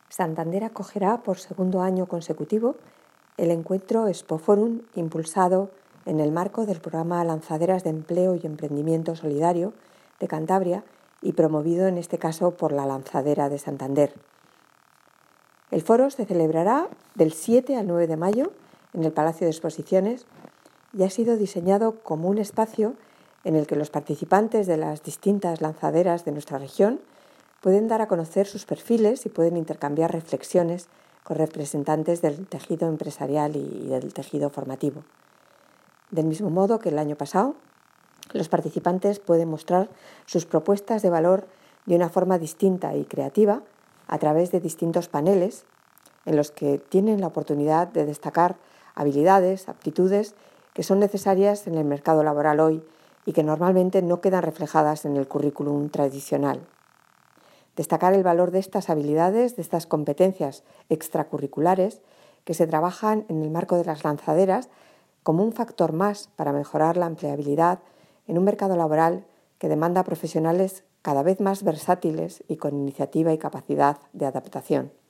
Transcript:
Santander acogerá por segundo año consecutivo el encuentro Expoforum impulsado en el marco del programa Lanzaderas de Empleo y Emprendimiento Solidario de Cantabria y promovido en este caso por la Lanzadera de Santander. El foro se celebrará del 7 al 9 de mayo en el Palacio de Exposiciones y ha sido diseñado como un espacio en el que los participantes de las distintas lanzaderas de nuestra región pueden dar a conocer sus perfiles y pueden intercambiar reflexiones con representantes del tejido empresarial y del tejido formativo. Del mismo modo que el año pasado, los participantes pueden mostrar sus propuestas de valor de una forma distinta y creativa a través de distintos paneles en los que tienen la oportunidad de destacar habilidades, aptitudes que son necesarias en el mercado laboral hoy y que normalmente no quedan reflejadas en el currículum tradicional. Destacar el valor de estas habilidades, de estas competencias extracurriculares que se trabajan en el marco de las lanzaderas como un factor más para mejorar la empleabilidad en un mercado laboral que demanda profesionales cada vez más versátiles y con iniciativa y capacidad de adaptación.